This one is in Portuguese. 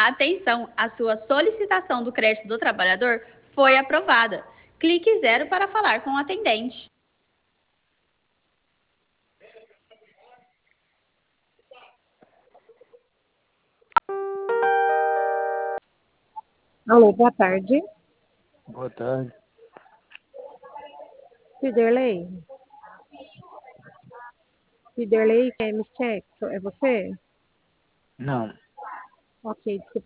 Atenção, a sua solicitação do crédito do trabalhador foi aprovada. Clique 0 para falar com o atendente. Alô, boa tarde. Boa tarde. Ciderley? Ciderley, quer é você? Não. Ok, desculpa.